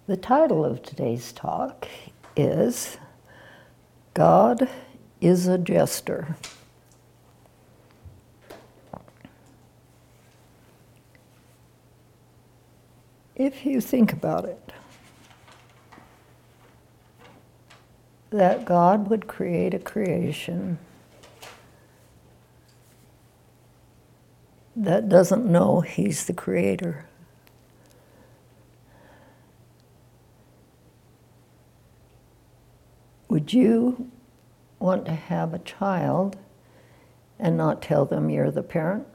The title of today's talk is God is a Jester. If you think about it, that God would create a creation that doesn't know He's the creator. Would you want to have a child and not tell them you're the parent?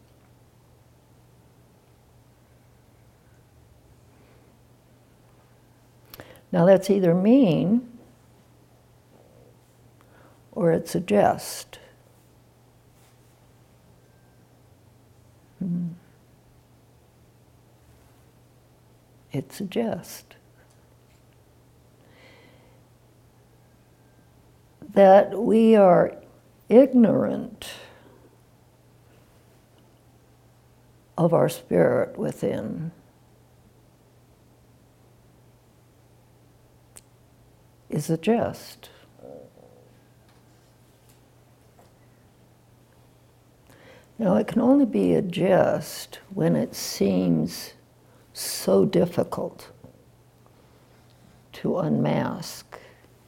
Now that's either mean or it's a jest. It's a jest. That we are ignorant of our spirit within is a jest. Now, it can only be a jest when it seems so difficult to unmask,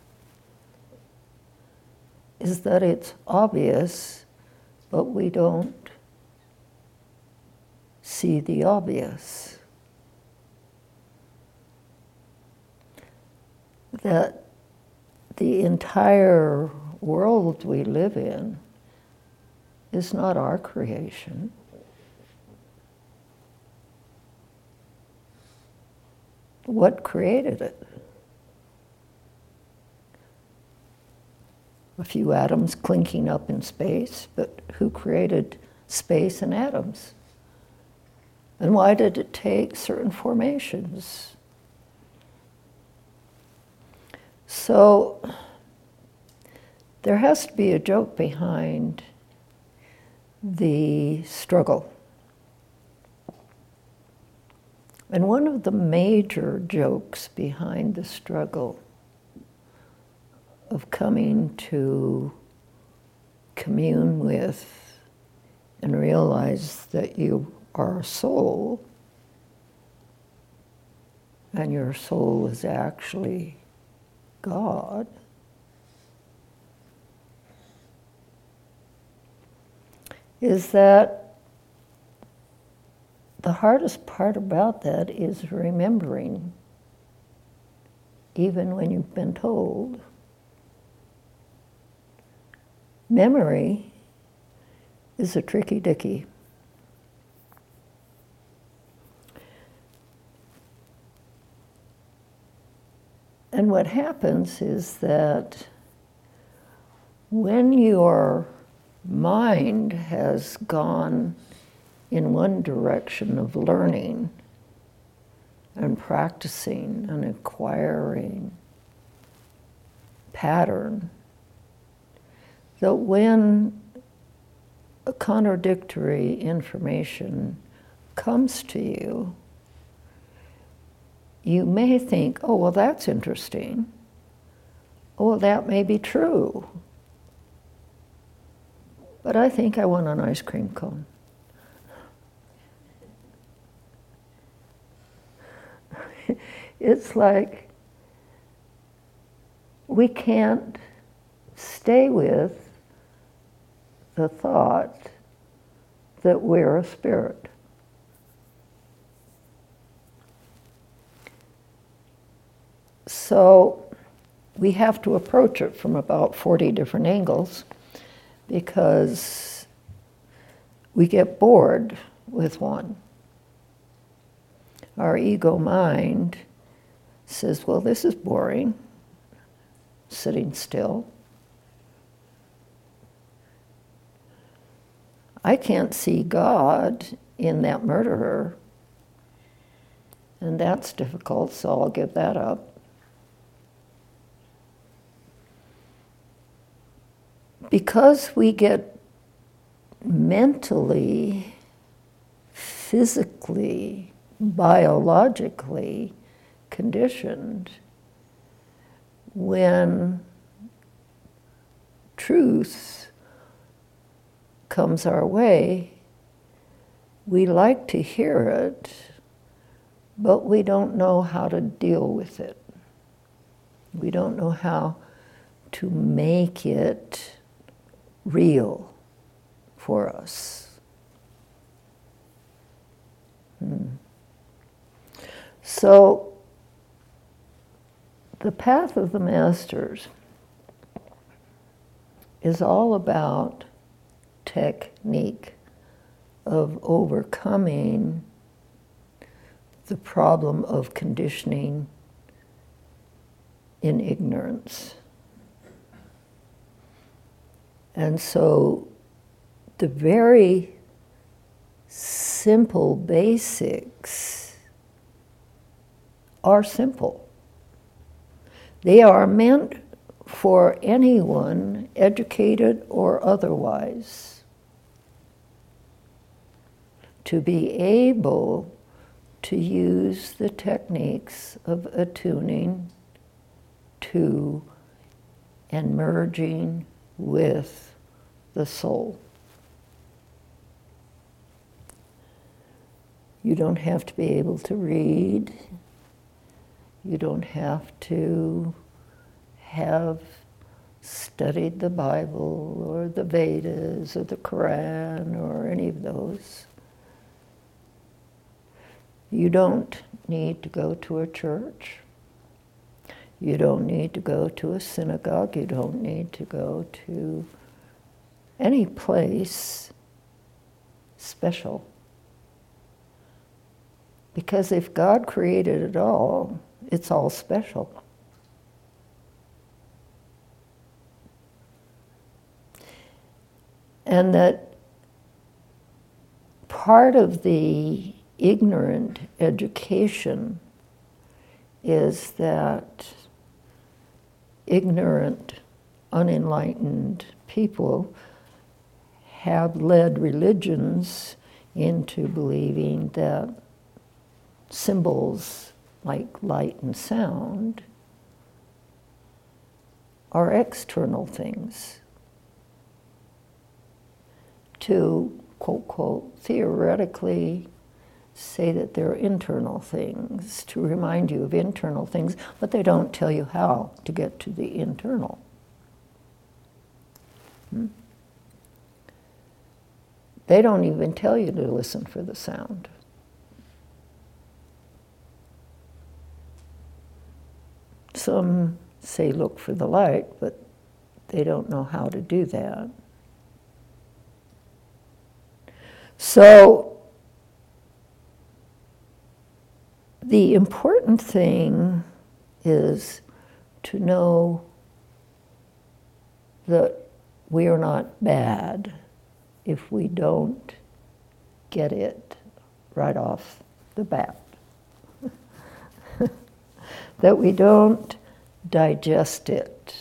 is that it's obvious, but we don't see the obvious. That the entire world we live in is not our creation. What created it? A few atoms clinking up in space, but who created space and atoms? And why did it take certain formations? So there has to be a joke behind the struggle. And one of the major jokes behind the struggle of coming to commune with and realize that you are a soul, and your soul is actually God, is that the hardest part about that is remembering, even when you've been told. Memory is a tricky dicky. And what happens is that when your mind has gone in one direction of learning and practicing and acquiring pattern, that when a contradictory information comes to you, you may think, oh, well, that's interesting. Oh, well, that may be true. But I think I want an ice cream cone. It's like we can't stay with the thought that we're a spirit. So we have to approach it from about 40 different angles, because we get bored with one. Our ego mind says, well, this is boring, sitting still. I can't see God in that murderer, and that's difficult, so I'll give that up. Because we get mentally, physically, biologically conditioned, when truth comes our way, we like to hear it, but we don't know how to deal with it. We don't know how to make it real for us. So, the path of the masters is all about technique of overcoming the problem of conditioning in ignorance. And so the very simple basics are simple. They are meant for anyone, educated or otherwise, to be able to use the techniques of attuning to and merging with the soul. You don't have to be able to read. You don't have to have studied the Bible or the Vedas or the Quran or any of those. You don't need to go to a church. You don't need to go to a synagogue. You don't need to go to any place special. Because if God created it all, it's all special. And that part of the ignorant education is that ignorant, unenlightened people have led religions into believing that symbols like light and sound are external things. To, quote, quote, theoretically say that they're internal things, to remind you of internal things, but they don't tell you how to get to the internal. They don't even tell you to listen for the sound. Some say look for the light, but they don't know how to do that. So, the important thing is to know that we are not bad if we don't get it right off the bat. That we don't digest it.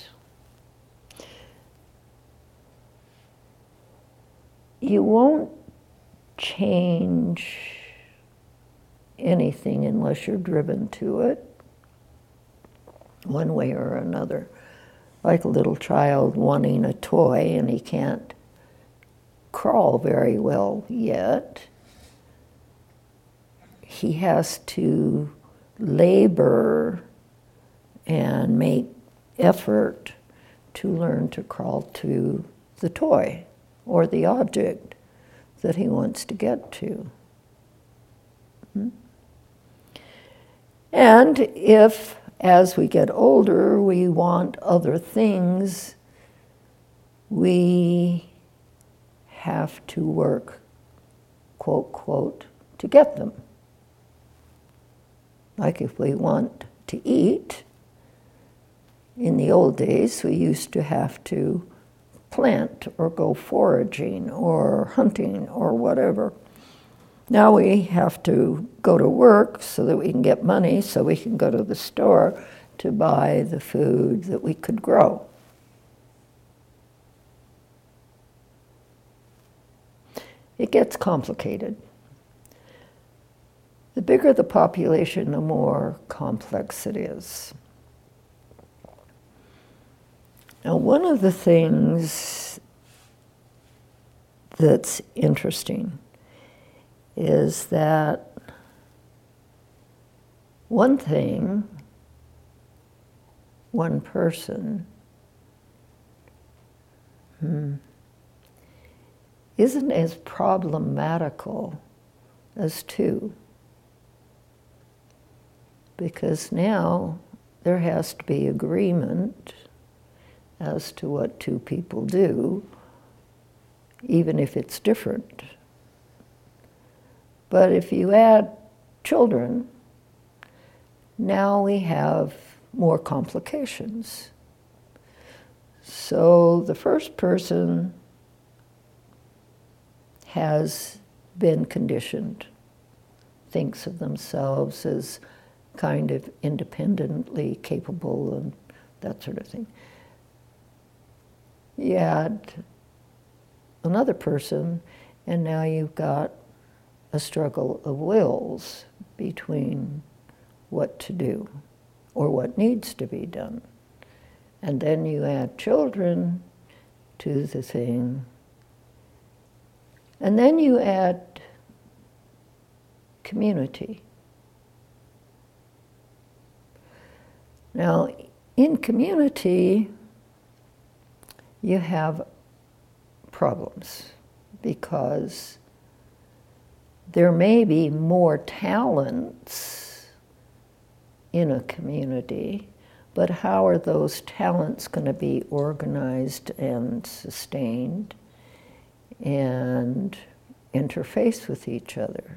You won't change anything unless you're driven to it, one way or another. Like a little child wanting a toy and he can't crawl very well yet. He has to labor and make effort to learn to crawl to the toy or the object that he wants to get to. And if, as we get older, we want other things, we have to work, quote, quote, to get them. Like if we want to eat, in the old days, we used to have to plant or go foraging or hunting or whatever. Now we have to go to work so that we can get money so we can go to the store to buy the food that we could grow. It gets complicated. The bigger the population, the more complex it is. Now, one of the things that's interesting is that one thing, one person, isn't as problematical as two. Because now there has to be agreement as to what two people do, even if it's different. But if you add children, now we have more complications. So the first person has been conditioned, thinks of themselves as kind of independently capable and that sort of thing. You add another person, and now you've got a struggle of wills between what to do or what needs to be done. And then you add children to the thing. And then you add community. Now, in community, you have problems because there may be more talents in a community, but how are those talents going to be organized and sustained and interface with each other?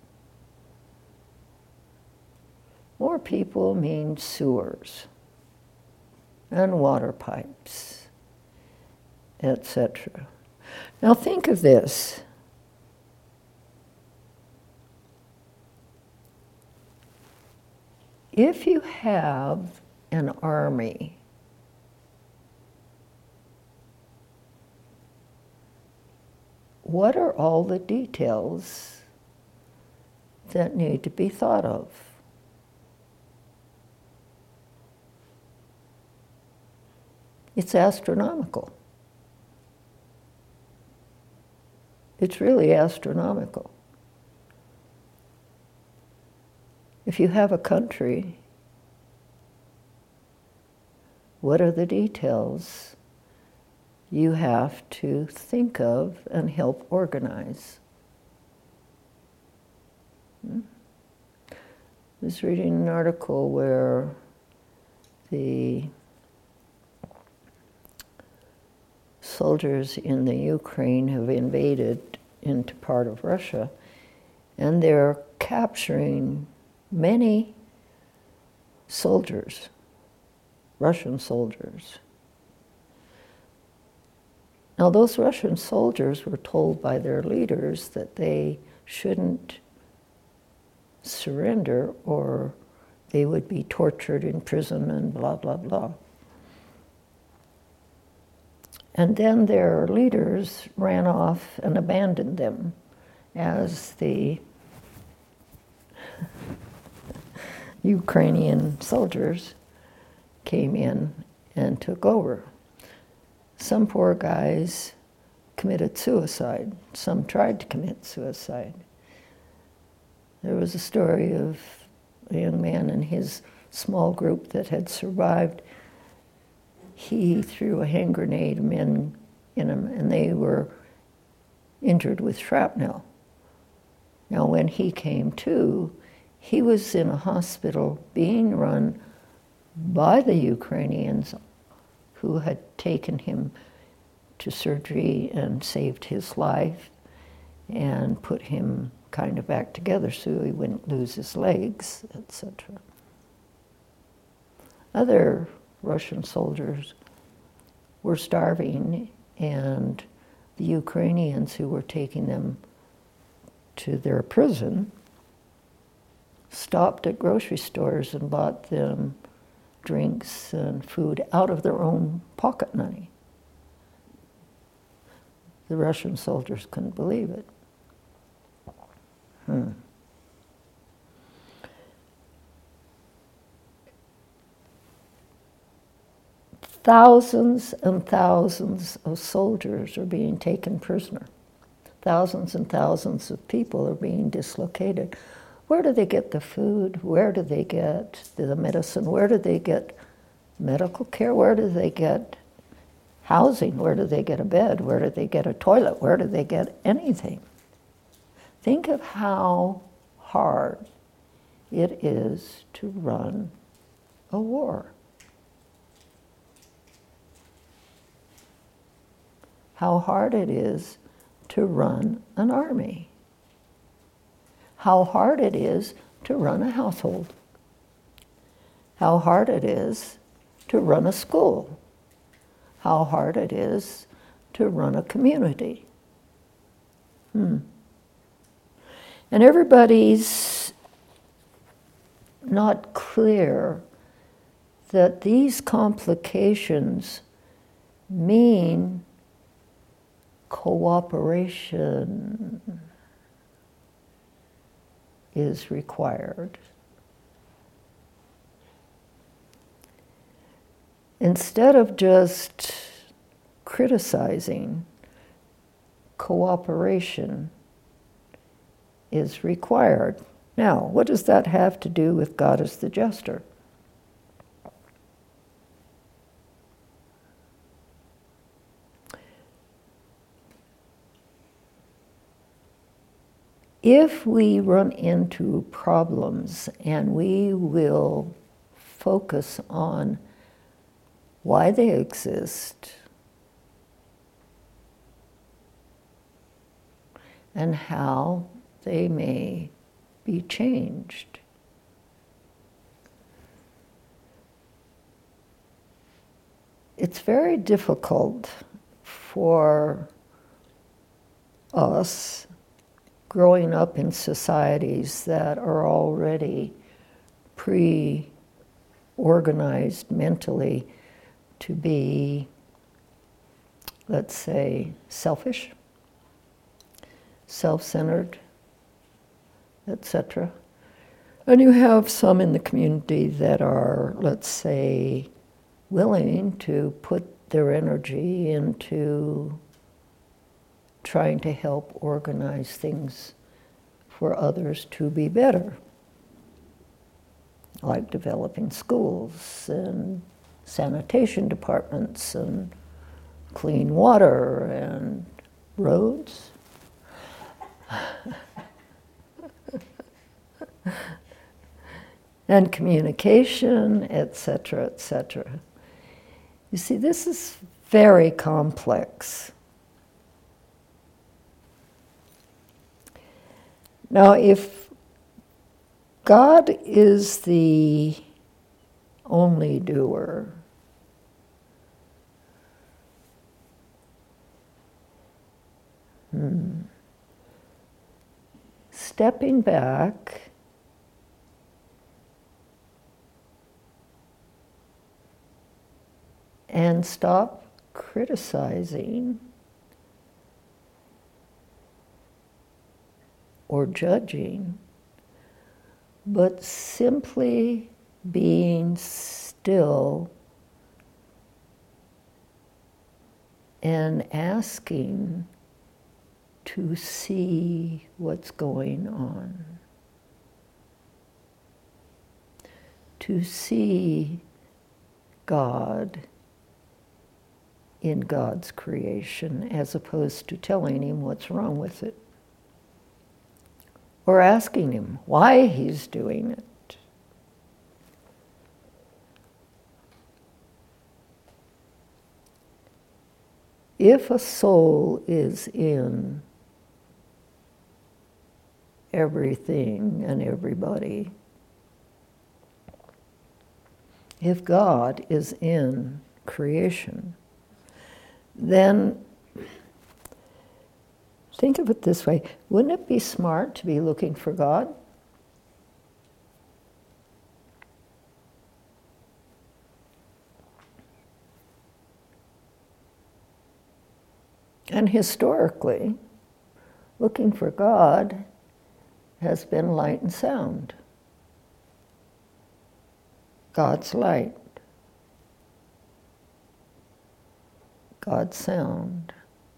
More people mean sewers and water pipes, etc. Now think of this. If you have an army, what are all the details that need to be thought of? It's astronomical. It's really astronomical. If you have a country, what are the details you have to think of and help organize? I was reading an article where the soldiers in the Ukraine have invaded into part of Russia, and they're capturing many soldiers, Russian soldiers. Now, those Russian soldiers were told by their leaders that they shouldn't surrender or they would be tortured in prison and blah, blah, blah. And then their leaders ran off and abandoned them as the Ukrainian soldiers came in and took over. Some poor guys committed suicide. Some tried to commit suicide. There was a story of a young man and his small group that had survived. He threw a hand grenade in them, and they were injured with shrapnel. Now, when he came to, he was in a hospital being run by the Ukrainians who had taken him to surgery and saved his life and put him kind of back together so he wouldn't lose his legs, etc. Other Russian soldiers were starving, and the Ukrainians who were taking them to their prison stopped at grocery stores and bought them drinks and food out of their own pocket money. The Russian soldiers couldn't believe it. thousands and thousands of soldiers are being taken prisoner. Thousands and thousands of people are being dislocated. Where do they get the food? Where do they get the medicine? Where do they get medical care? Where do they get housing? Where do they get a bed? Where do they get a toilet? Where do they get anything? Think of how hard it is to run a war. How hard it is to run an army. How hard it is to run a household. How hard it is to run a school. How hard it is to run a community. And everybody's not clear that these complications mean cooperation is required. Instead of just criticizing, cooperation is required. Now, what does that have to do with God as the juster? If we run into problems and we will focus on why they exist and how they may be changed, it's very difficult for us growing up in societies that are already pre-organized mentally to be, let's say, selfish, self-centered, etc. And you have some in the community that are, let's say, willing to put their energy into trying to help organize things for others to be better, like developing schools and sanitation departments and clean water and roads. And communication, etc., etc. You see, this is very complex. Now, if God is the only doer, stepping back and stop criticizing or judging, but simply being still and asking to see what's going on, to see God in God's creation, as opposed to telling him what's wrong with it, or asking him why he's doing it. If a soul is in everything and everybody, if God is in creation, then think of it this way. Wouldn't it be smart to be looking for God? And historically, looking for God has been light and sound. God's light. God's sound.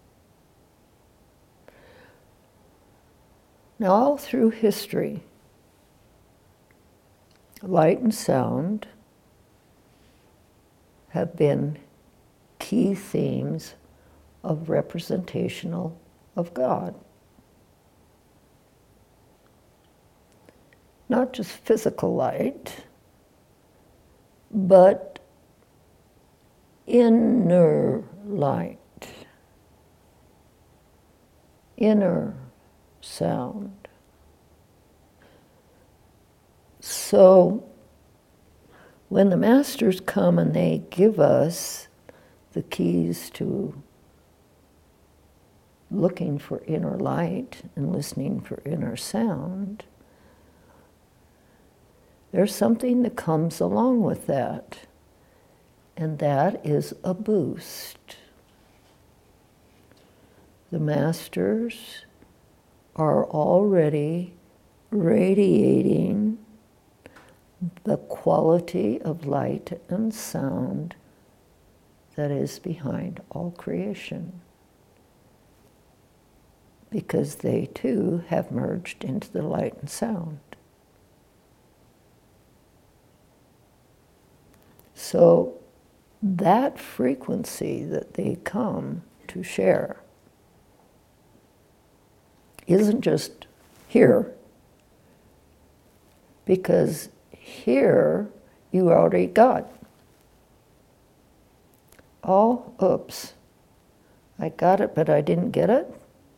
Now, all through history, light and sound have been key themes of representational of God. Not just physical light, but inner light, inner sound. So when the masters come and they give us the keys to looking for inner light and listening for inner sound, there's something that comes along with that, and that is a boost. The masters are already radiating the quality of light and sound that is behind all creation, because they too have merged into the light and sound. So that frequency that they come to share isn't just here, because here you already got. Oh, oops, I got it, but I didn't get it.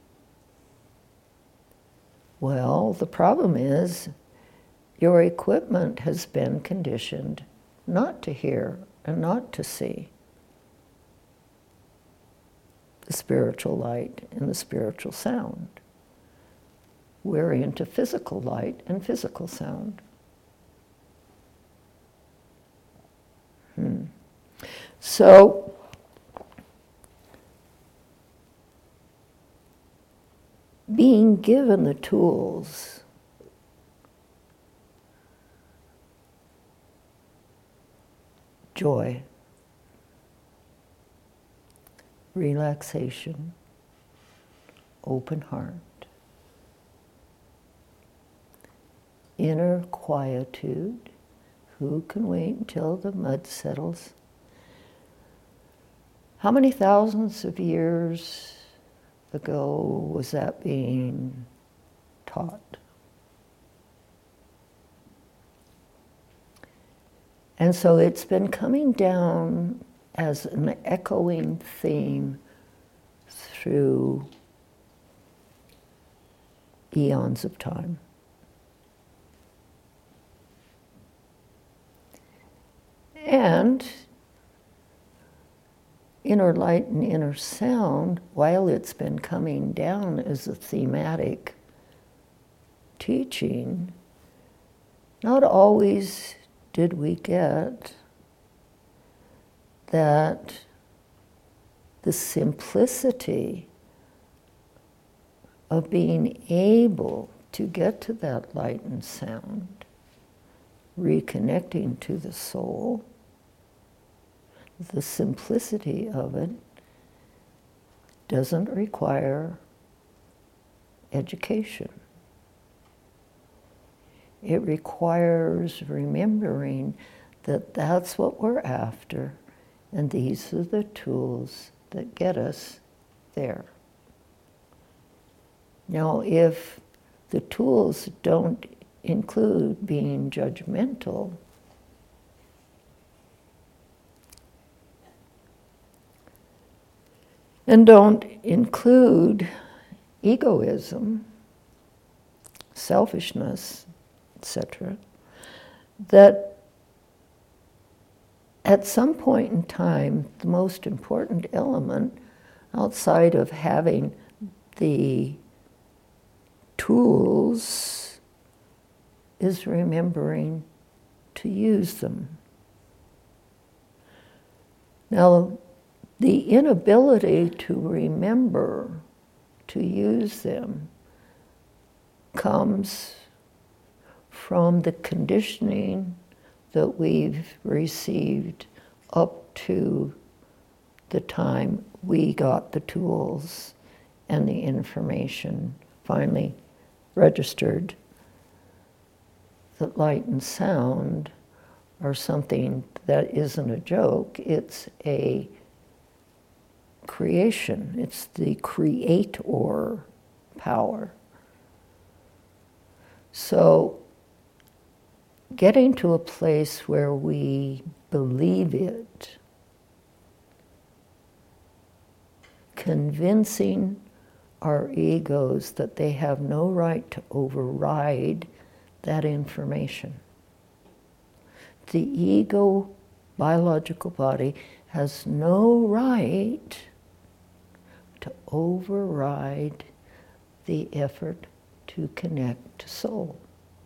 Well, the problem is your equipment has been conditioned not to hear and not to see the spiritual light and the spiritual sound. We're into physical light and physical sound. So, being given the tools joy, relaxation, open heart, inner quietude. Who can wait until the mud settles? How many thousands of years ago was that being taught? And so it's been coming down as an echoing theme through eons of time. And inner light and inner sound, while it's been coming down as a thematic teaching, not always did we get that the simplicity of being able to get to that light and sound, reconnecting to the soul, the simplicity of it doesn't require education. It requires remembering that that's what we're after, and these are the tools that get us there. Now, if the tools don't include being judgmental, and don't include egoism, selfishness, etc., that at some point in time, the most important element outside of having the tools is remembering to use them. Now, the inability to remember to use them comes from the conditioning that we've received up to the time we got the tools and the information finally registered that light and sound are something that isn't a joke, it's a creation, it's the creator power. So getting to a place where we believe it, convincing our egos that they have no right to override that information. The ego, biological body, has no right to override the effort to connect to soul.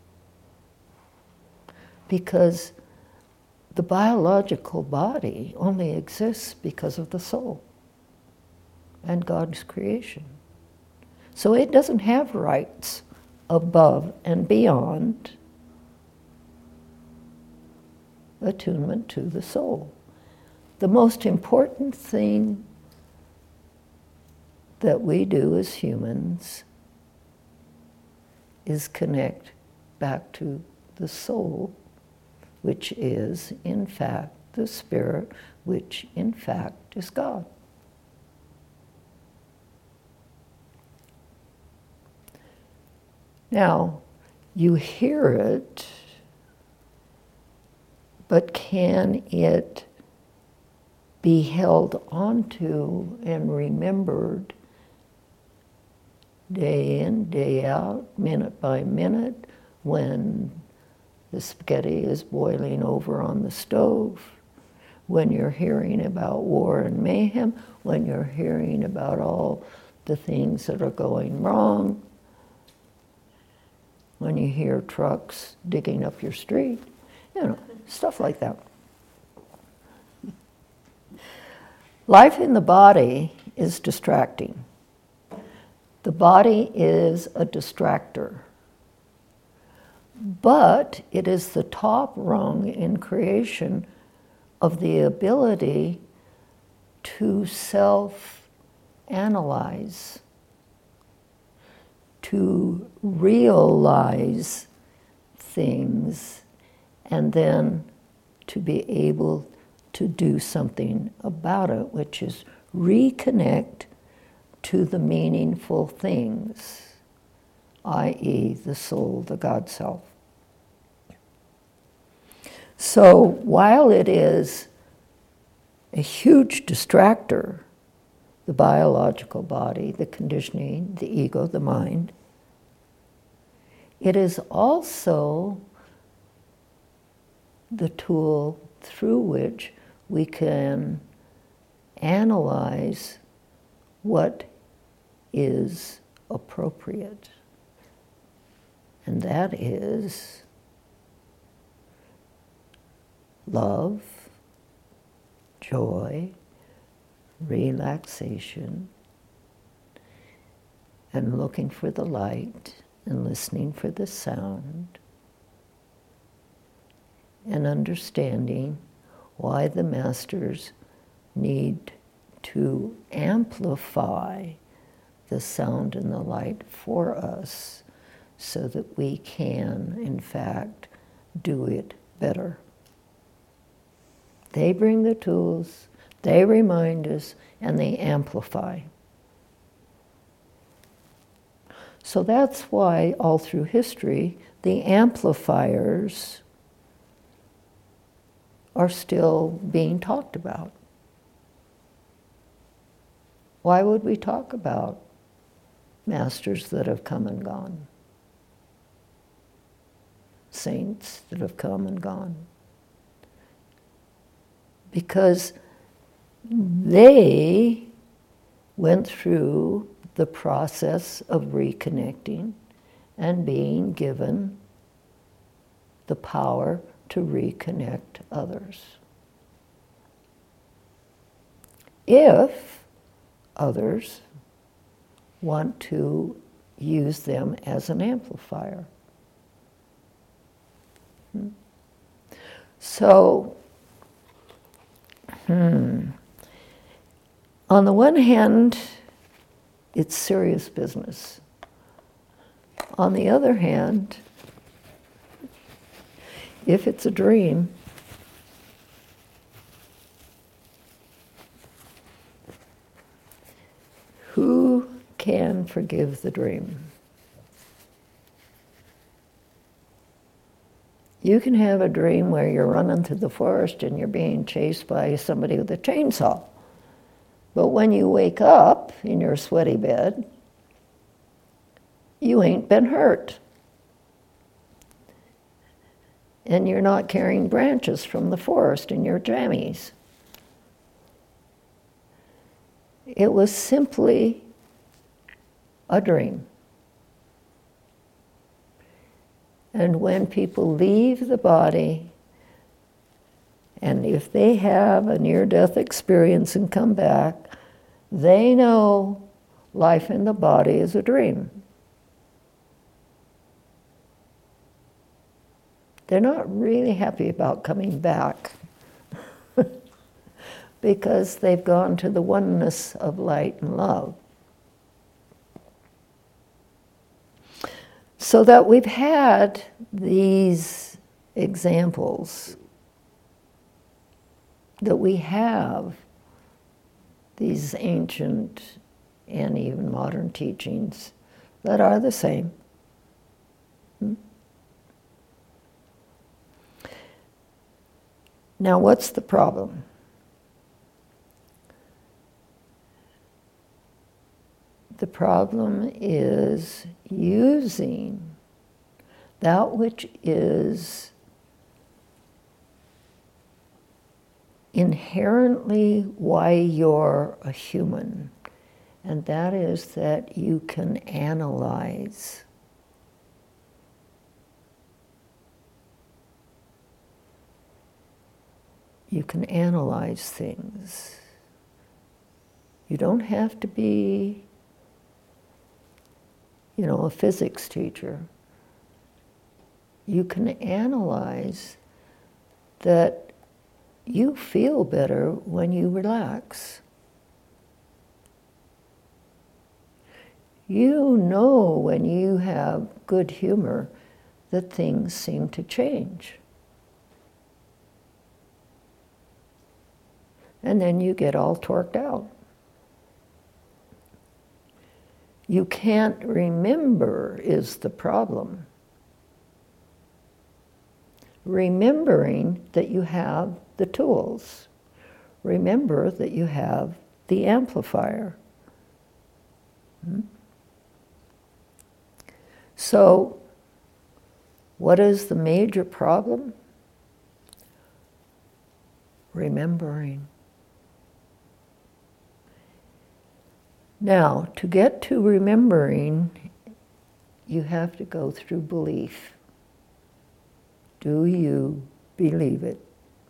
Because the biological body only exists because of the soul and God's creation. So it doesn't have rights above and beyond attunement to the soul. The most important thing that we do as humans is connect back to the soul, which is, in fact, the spirit, which, in fact, is God. Now, you hear it, but can it be held onto and remembered day in, day out, minute by minute, when the spaghetti is boiling over on the stove, when you're hearing about war and mayhem, when you're hearing about all the things that are going wrong, when you hear trucks digging up your street, stuff like that. Life in the body is distracting. The body is a distractor. But it is the top rung in creation of the ability to self-analyze, to realize things, and then to be able to do something about it, which is reconnect to the meaningful things, i.e. the soul, the God self. So while it is a huge distractor, the biological body, the conditioning, the ego, the mind, it is also the tool through which we can analyze what is appropriate. And that is love, joy, relaxation, and looking for the light and listening for the sound, and understanding why the masters need to amplify the sound and the light for us so that we can, in fact, do it better. They bring the tools, they remind us, and they amplify. So that's why all through history, the amplifiers are still being talked about. Why would we talk about masters that have come and gone? Saints that have come and gone? Because they went through the process of reconnecting and being given the power to reconnect others. If others want to use them as an amplifier. So, On the one hand, it's serious business. On the other hand, if it's a dream, who can forgive the dream? You can have a dream where you're running through the forest and you're being chased by somebody with a chainsaw. But when you wake up in your sweaty bed, you ain't been hurt. And you're not carrying branches from the forest in your jammies. It was simply a dream. And when people leave the body, and if they have a near-death experience and come back, they know life in the body is a dream. They're not really happy about coming back because they've gone to the oneness of light and love. So that we've had these examples, that we have these ancient and even modern teachings that are the same. Now, what's the problem? The problem is using that which is inherently why you're a human, and that is that you can analyze. You can analyze things. You don't have to be, a physics teacher. You can analyze that you feel better when you relax. You know when you have good humor that things seem to change. And then you get all torqued out. You can't remember is the problem. Remembering that you have the tools. Remember that you have the amplifier. So, what is the major problem? Remembering. Now, to get to remembering, you have to go through belief. Do you believe it?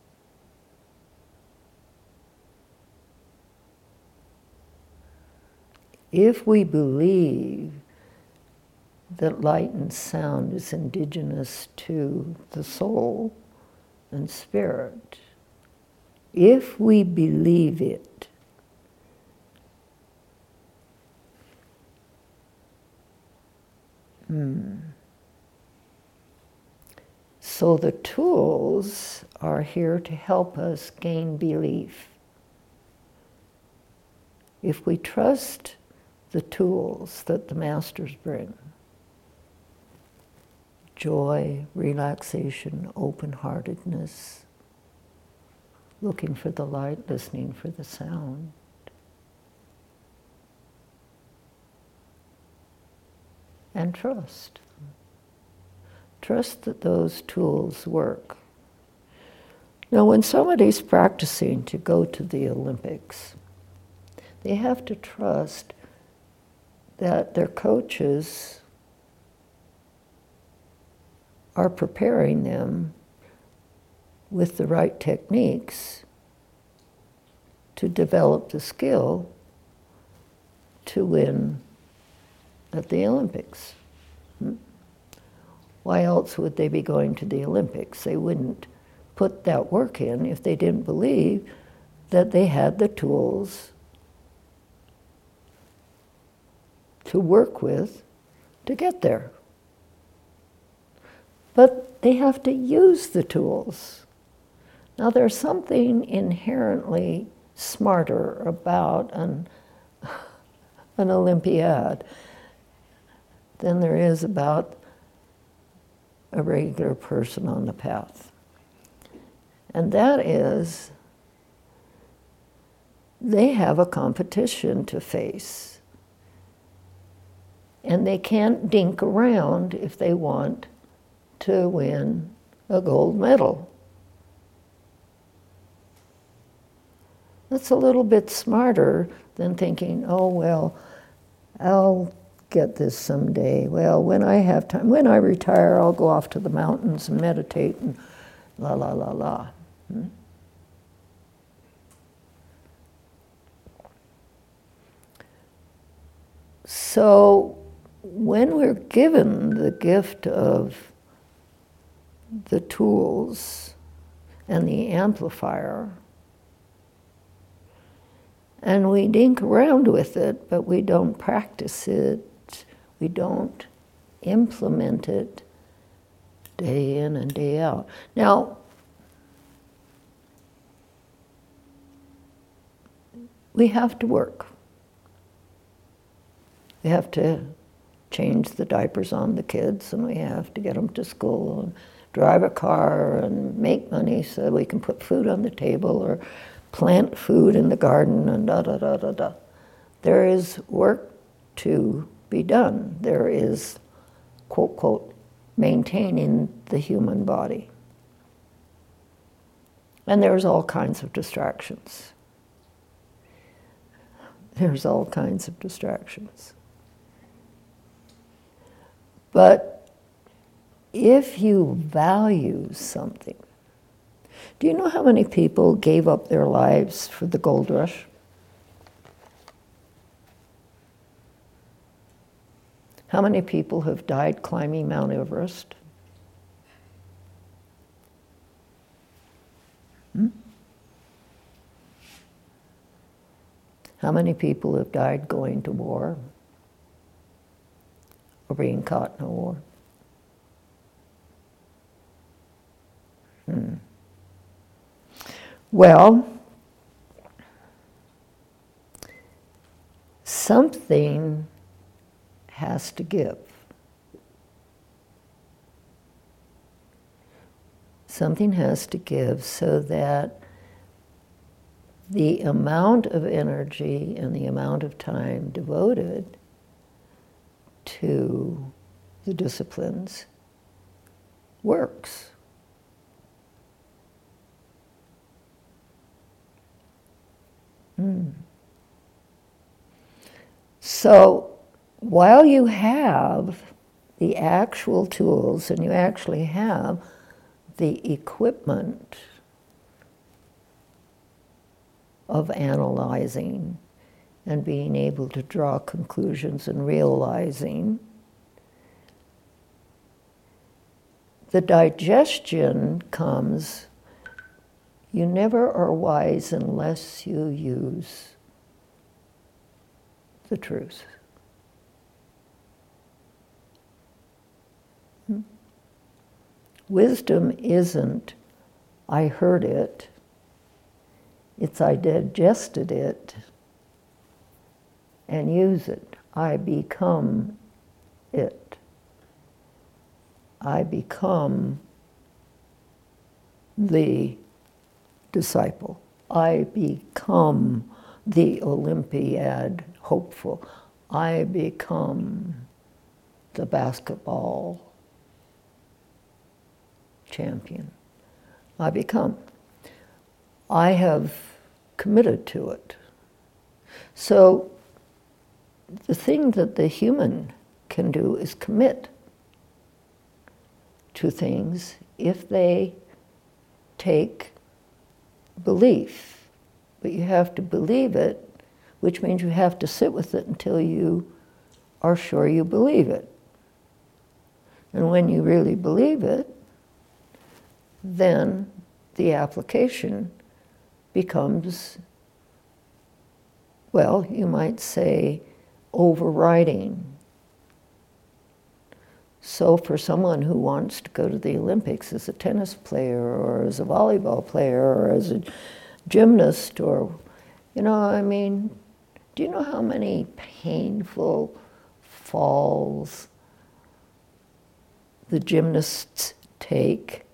If we believe that light and sound is indigenous to the soul and spirit, if we believe it, so the tools are here to help us gain belief. If we trust the tools that the masters bring, joy, relaxation, open-heartedness, looking for the light, listening for the sound, and trust. Trust that those tools work. Now, when somebody's practicing to go to the Olympics, they have to trust that their coaches are preparing them with the right techniques to develop the skill to win at the Olympics. Why else would they be going to the Olympics? They wouldn't put that work in if they didn't believe that they had the tools to work with to get there. But they have to use the tools. Now, there's something inherently smarter about an Olympiad than there is about a regular person on the path. And that is, they have a competition to face. And they can't dink around if they want to win a gold medal. That's a little bit smarter than thinking, oh, well, I'll get this someday. Well, when I have time, when I retire, I'll go off to the mountains and meditate and la, la, la, la. So when we're given the gift of the tools and the amplifier, and we dink around with it, but we don't practice it, we don't implement it day in and day out. Now, we have to work. We have to change the diapers on the kids, and we have to get them to school, and drive a car, and make money so we can put food on the table, or plant food in the garden, and da-da-da-da-da. There is work to be done. There is, quote, quote, maintaining the human body. And there's all kinds of distractions. There's all kinds of distractions. But if you value something, do you know how many people gave up their lives for the gold rush? How many people have died climbing Mount Everest? How many people have died going to war or being caught in a war? Well, something has to give. Something has to give so that the amount of energy and the amount of time devoted to the disciplines works. So while you have the actual tools and you actually have the equipment of analyzing and being able to draw conclusions and realizing, the digestion comes. You never are wise unless you use the truth. Wisdom isn't, I heard it, it's I digested it and use it. I become it. I become the disciple. I become the Olympiad hopeful. I become the basketball champion. I become. I have committed to it. So the thing that the human can do is commit to things if they take belief. But you have to believe it, which means you have to sit with it until you are sure you believe it. And when you really believe it, then the application becomes, well, you might say, overriding. So for someone who wants to go to the Olympics as a tennis player or as a volleyball player or as a gymnast or, I mean, do you know how many painful falls the gymnasts take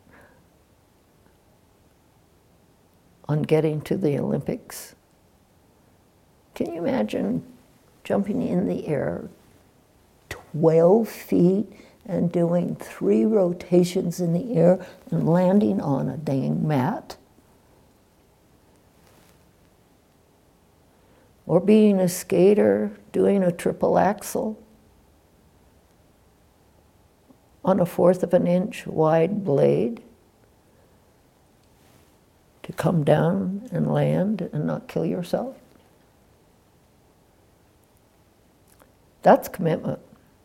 on getting to the Olympics? Can you imagine jumping in the air 12 feet and doing 3 rotations in the air and landing on a dang mat? Or being a skater, doing a triple axel on a 1/4 of an inch wide blade to come down and land and not kill yourself? That's commitment.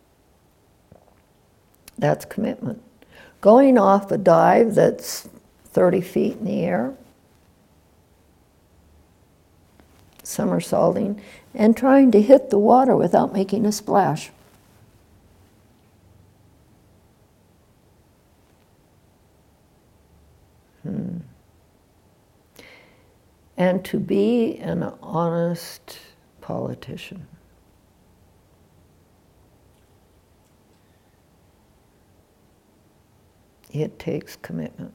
That's commitment. Going off a dive that's 30 feet in the air, somersaulting, and trying to hit the water without making a splash. And to be an honest politician. It takes commitment.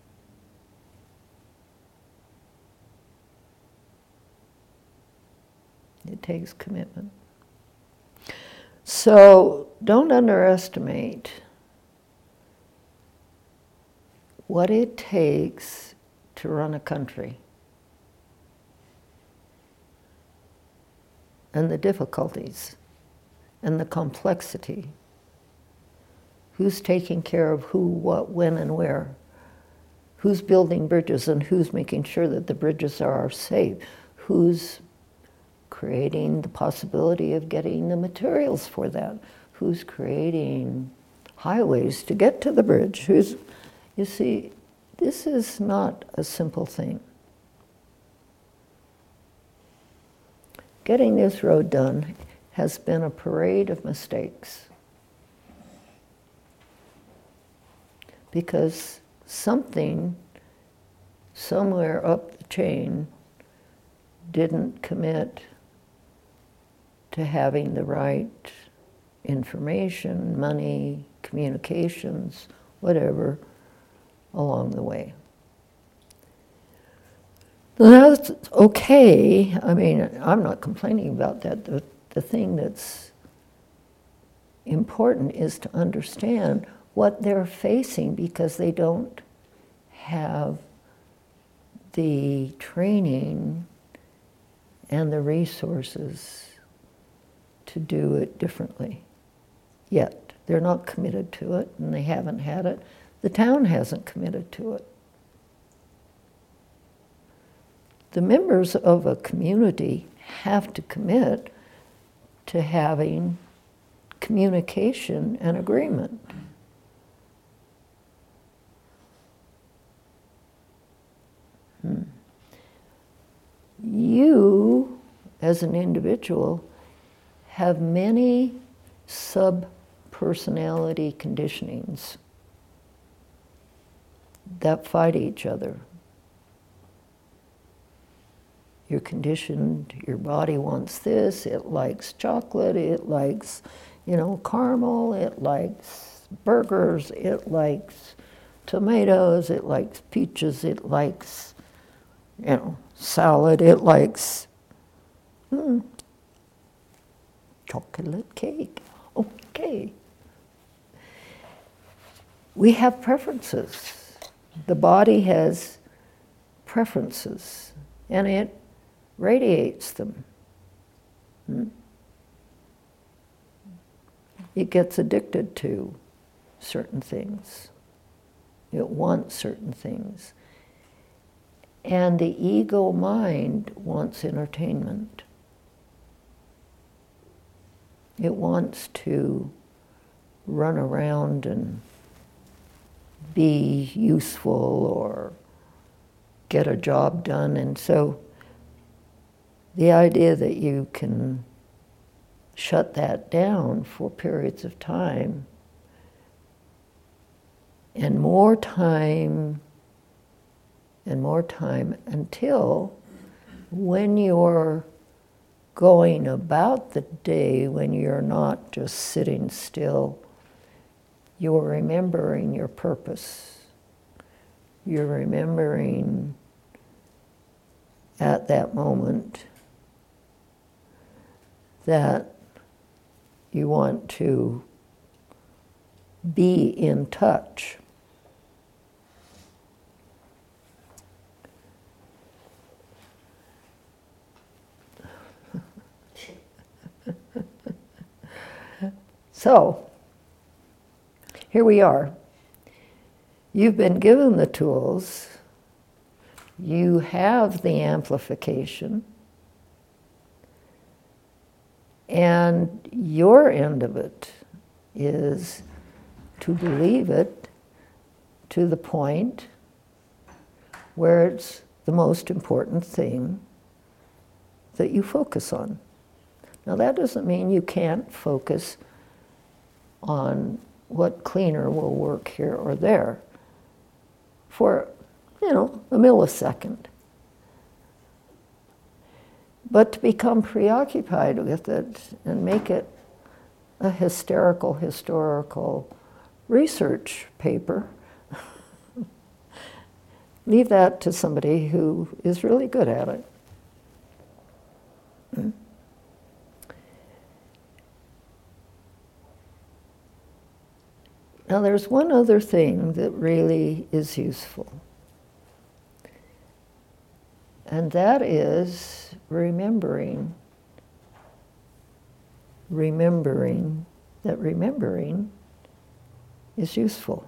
It takes commitment. So don't underestimate what it takes to run a country and the difficulties and the complexity. Who's taking care of who, what, when, and where? Who's building bridges and who's making sure that the bridges are safe? Who's creating the possibility of getting the materials for that? Who's creating highways to get to the bridge? You see, this is not a simple thing. Getting this road done has been a parade of mistakes. Because something somewhere up the chain didn't commit to having the right information, money, communications, whatever, along the way. That's okay. I mean, I'm not complaining about that. The thing that's important is to understand what they're facing because they don't have the training and the resources to do it differently yet. They're not committed to it and they haven't had it. The town hasn't committed to it. The members of a community have to commit to having communication and agreement. You, as an individual, have many sub-personality conditionings that fight each other. You're conditioned, your body wants this, it likes chocolate, it likes, caramel, it likes burgers, it likes tomatoes, it likes peaches, it likes, salad, it likes chocolate cake. Okay. We have preferences. The body has preferences, and it radiates them. It gets addicted to certain things. It wants certain things. And the ego mind wants entertainment. It wants to run around and be useful or get a job done. And so the idea that you can shut that down for periods of time, and more time until when you're going about the day, when you're not just sitting still, you're remembering your purpose. You're remembering at that moment that you want to be in touch. So, here we are. You've been given the tools. You have the amplification. And your end of it is to believe it to the point where it's the most important thing that you focus on. Now, that doesn't mean you can't focus on what cleaner will work here or there for, a millisecond. But to become preoccupied with it and make it a historical research paper, leave that to somebody who is really good at it. Now, there's one other thing that really is useful, and that is remembering that remembering is useful.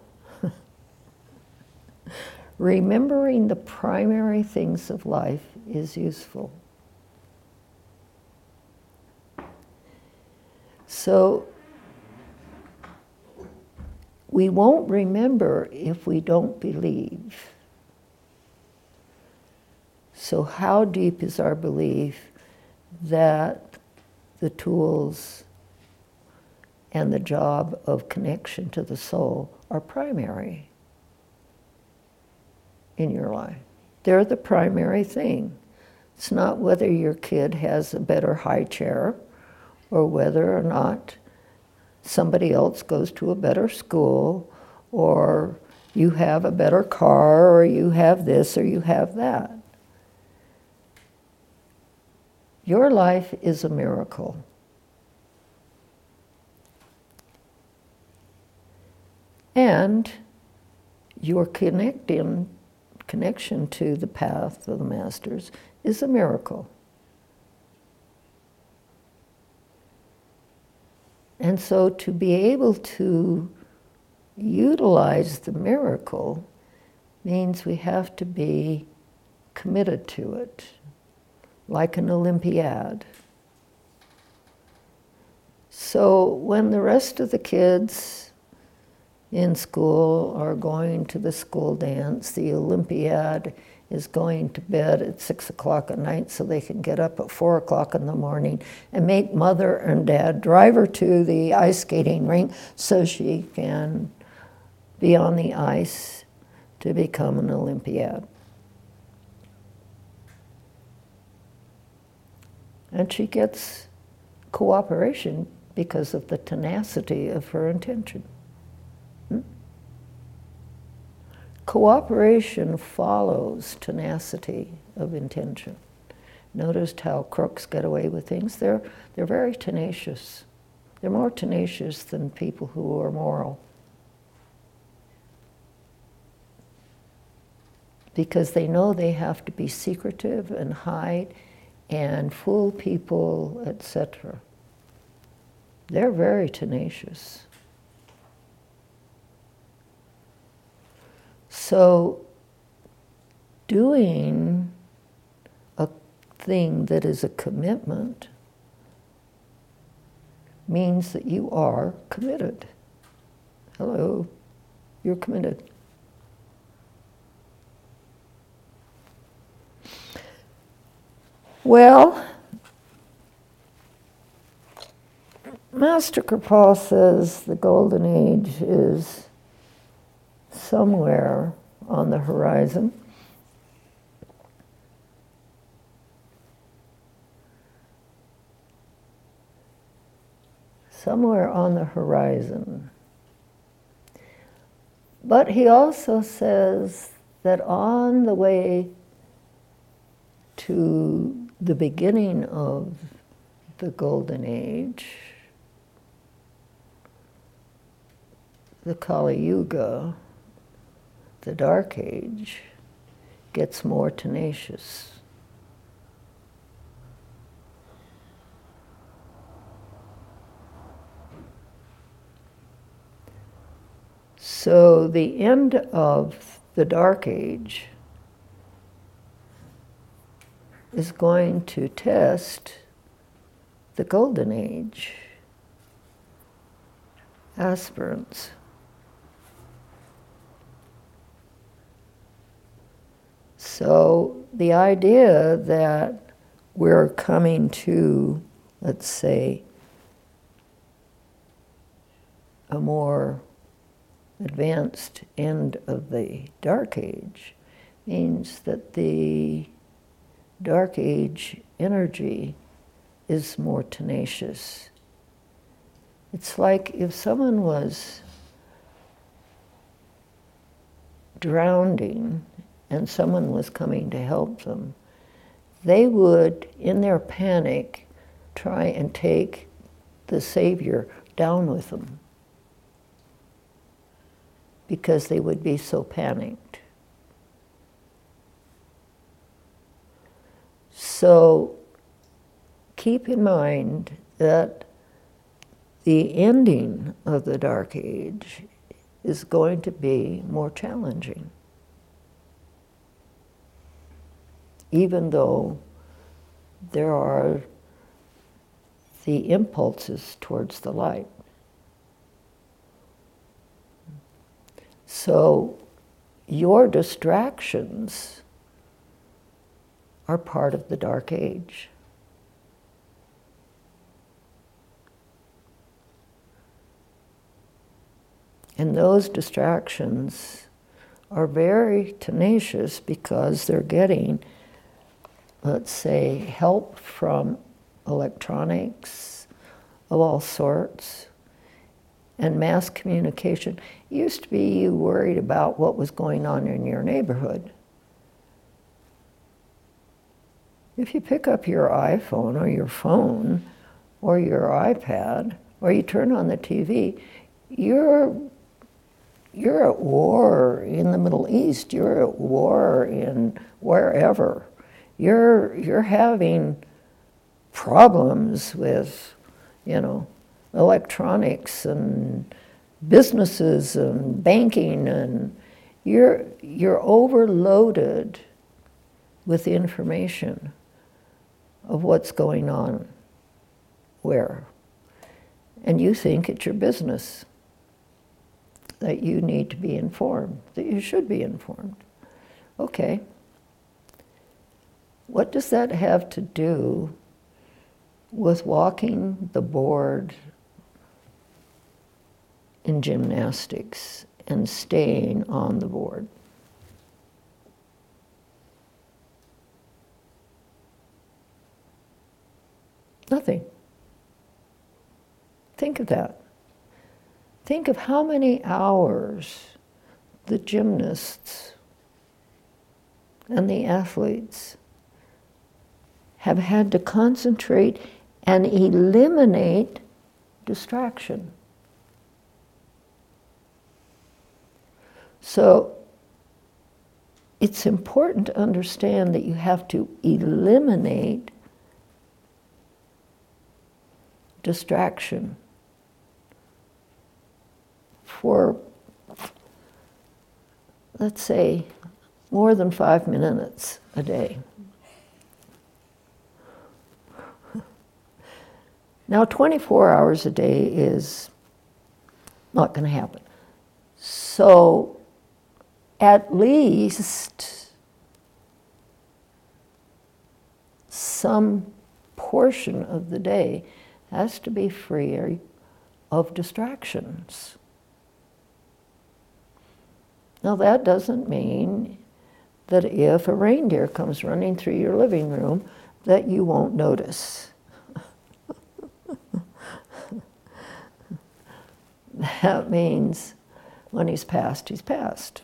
Remembering the primary things of life is useful. So, we won't remember if we don't believe. So how deep is our belief that the tools and the job of connection to the soul are primary in your life? They're the primary thing. It's not whether your kid has a better high chair or whether or not somebody else goes to a better school, or you have a better car, or you have this, or you have that. Your life is a miracle. And your connection to the path of the masters is a miracle. And so to be able to utilize the miracle means we have to be committed to it, like an Olympiad. So when the rest of the kids in school are going to the school dance, the Olympiad is going to bed at 6 o'clock at night so they can get up at 4 o'clock in the morning and make mother and dad drive her to the ice skating rink so she can be on the ice to become an Olympiad. And she gets cooperation because of the tenacity of her intention. Cooperation follows tenacity of intention. Noticed how crooks get away with things? They're very tenacious. They're more tenacious than people who are moral. Because they know they have to be secretive and hide and fool people, etc. They're very tenacious. So, doing a thing that is a commitment means that you are committed. Hello, you're committed. Well, Master Kripal says the Golden Age is somewhere on the horizon. Somewhere on the horizon. But he also says that on the way to the beginning of the Golden Age, the Kali Yuga, the Dark Age, gets more tenacious. So the end of the Dark Age is going to test the Golden Age aspirants. So the idea that we're coming to, let's say, a more advanced end of the Dark Age means that the Dark Age energy is more tenacious. It's like if someone was drowning and someone was coming to help them, they would, in their panic, try and take the Savior down with them because they would be so panicked. So keep in mind that the ending of the Dark Age is going to be more challenging, even though there are the impulses towards the light. So your distractions are part of the Dark Age. And those distractions are very tenacious because they're getting, let's say, help from electronics of all sorts and mass communication. It used to be you worried about what was going on in your neighborhood. If you pick up your iPhone or your phone or your iPad or you turn on the TV, you're at war in the Middle East, you're at war in wherever. You're having problems with, electronics and businesses and banking, and you're overloaded with information of what's going on where. And you think it's your business, that you need to be informed, that you should be informed. Okay. What does that have to do with walking the board in gymnastics and staying on the board? Nothing. Think of that. Think of how many hours the gymnasts and the athletes have had to concentrate and eliminate distraction. So it's important to understand that you have to eliminate distraction for, let's say, more than 5 minutes a day. Now, 24 hours a day is not going to happen. So, at least some portion of the day has to be free of distractions. Now that doesn't mean that if a reindeer comes running through your living room that you won't notice. That means when he's passed, he's passed.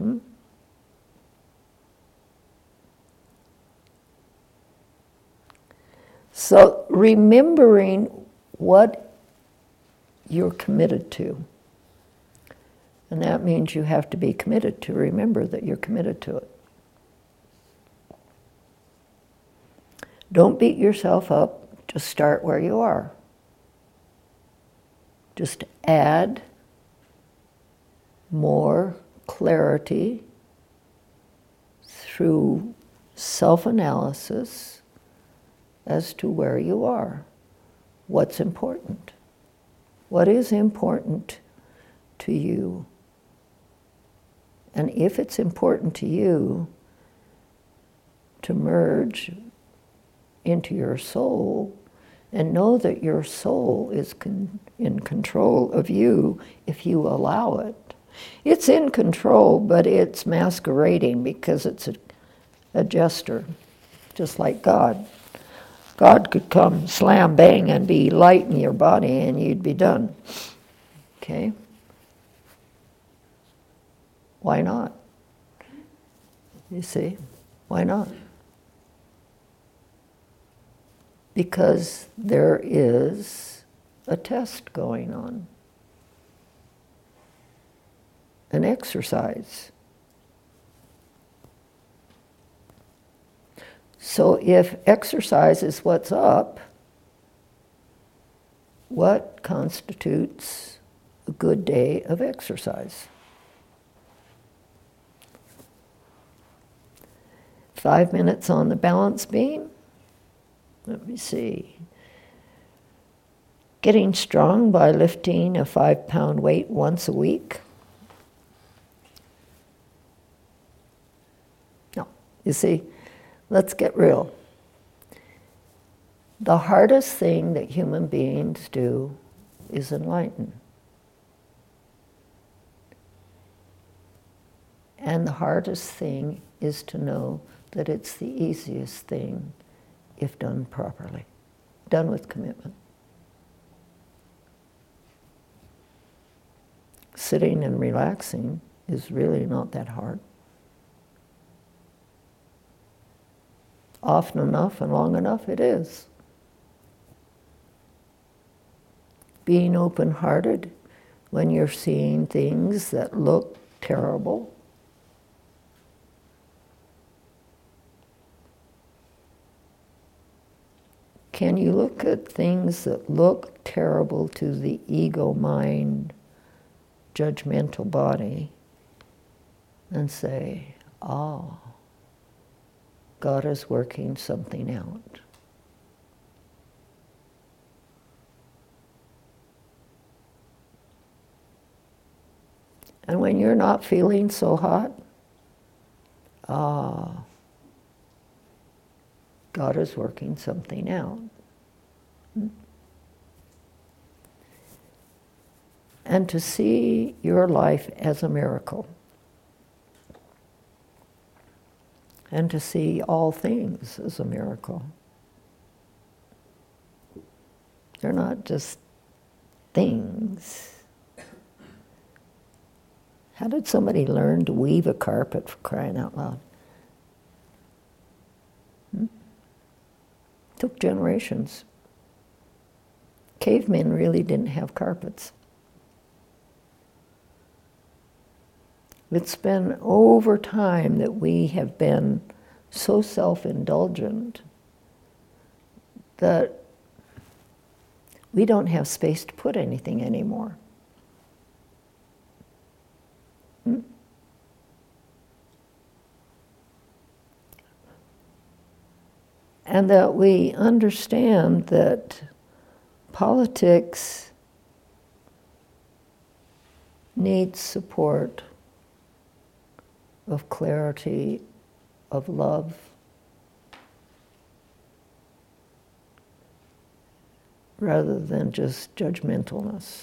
So remembering what you're committed to. And that means you have to be committed to remember that you're committed to it. Don't beat yourself up, just start where you are. Just add more clarity through self-analysis as to where you are. What's important? What is important to you? And if it's important to you to merge into your soul and know that your soul is in control of you if you allow it. It's in control, but it's masquerading because it's a jester, just like God. God could come slam bang and be light in your body and you'd be done. Okay? Why not? You see? Why not? Because there is a test going on. An exercise. So if exercise is what's up, what constitutes a good day of exercise? 5 minutes on the balance beam. Let me see. Getting strong by lifting a 5-pound weight once a week. No, you see, let's get real. The hardest thing that human beings do is enlighten. And the hardest thing is to know that it's the easiest thing if done properly, done with commitment. Sitting and relaxing is really not that hard. Often enough and long enough it is. Being open-hearted when you're seeing things that look terrible. Can you look at things that look terrible to the ego mind, judgmental body, and say, oh, God is working something out. And when you're not feeling so hot, God is working something out. And to see your life as a miracle. And to see all things as a miracle. They're not just things. How did somebody learn to weave a carpet, for crying out loud? Took generations. Cavemen really didn't have carpets. It's been over time that we have been so self-indulgent that we don't have space to put anything anymore. And that we understand that politics needs support of clarity, of love. rather than just judgmentalness.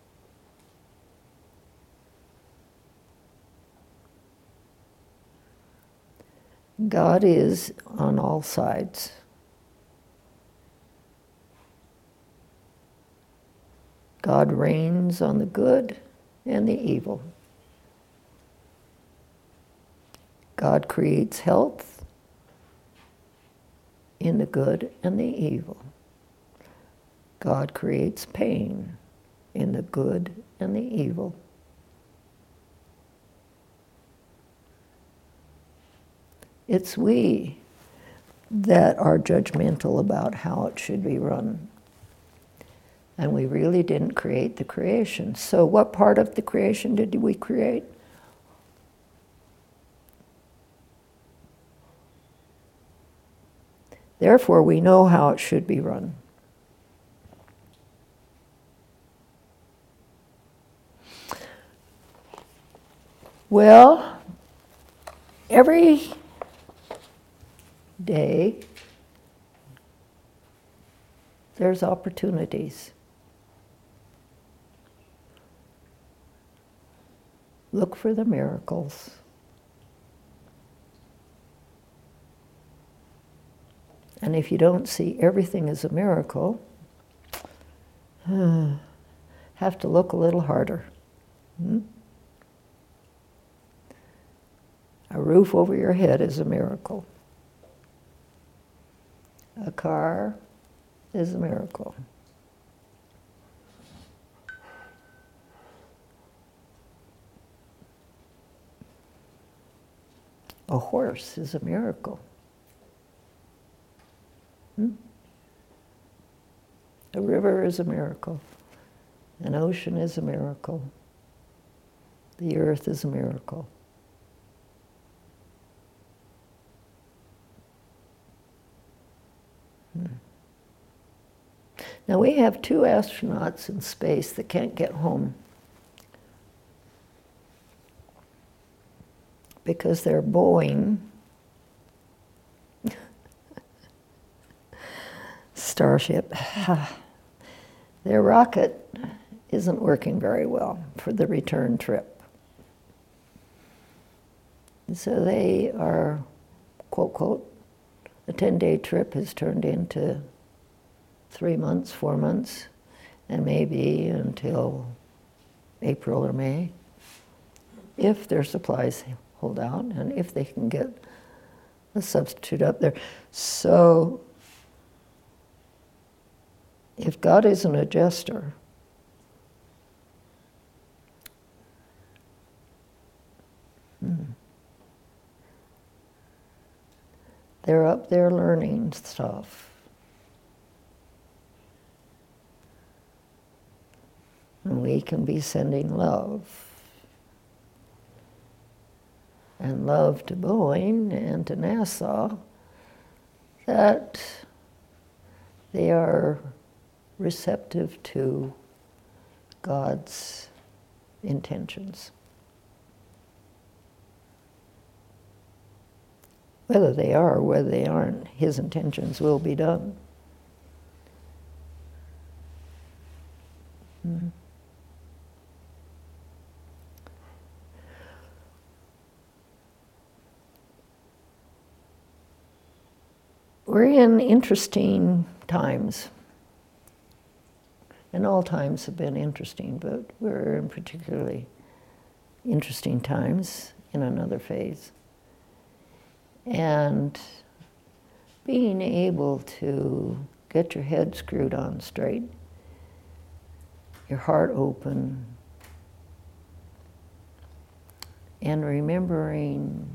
God is on all sides. God reigns on the good and the evil. God creates health in the good and the evil. God creates pain in the good and the evil. It's we that are judgmental about how it should be run. And we really didn't create the creation. So what part of the creation did we create? Therefore, we know how it should be run. Well, every day there's opportunities. Look for the miracles. And if you don't see everything as a miracle, have to look a little harder. A roof over your head is a miracle. A car is a miracle. A horse is a miracle. A river is a miracle. An ocean is a miracle. The earth is a miracle. Now we have 2 astronauts in space that can't get home because their Boeing Starship, their rocket isn't working very well for the return trip. So they are, quote, quote, a 10-day trip has turned into 3 months, 4 months, and maybe until April or May, if their supplies hold out and if they can get a substitute up there. So if God isn't a jester, they're up there learning stuff. And we can be sending love. And love to Boeing and to NASA, that they are receptive to God's intentions. Whether they are or whether they aren't, His intentions will be done. We're in interesting times. And all times have been interesting, but we're in particularly interesting times in another phase. And being able to get your head screwed on straight, your heart open, and remembering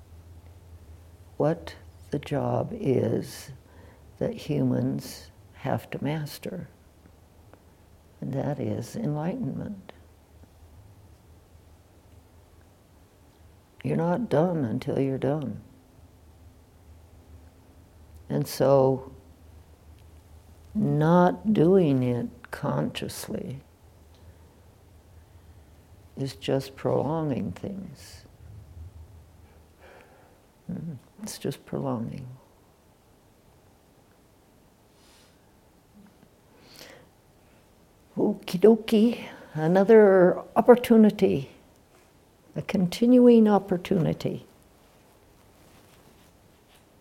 what the job is that humans have to master, and that is enlightenment. You're not done until you're done. And so, not doing it consciously is just prolonging things. It's just prolonging. Okie dokie, another opportunity, a continuing opportunity.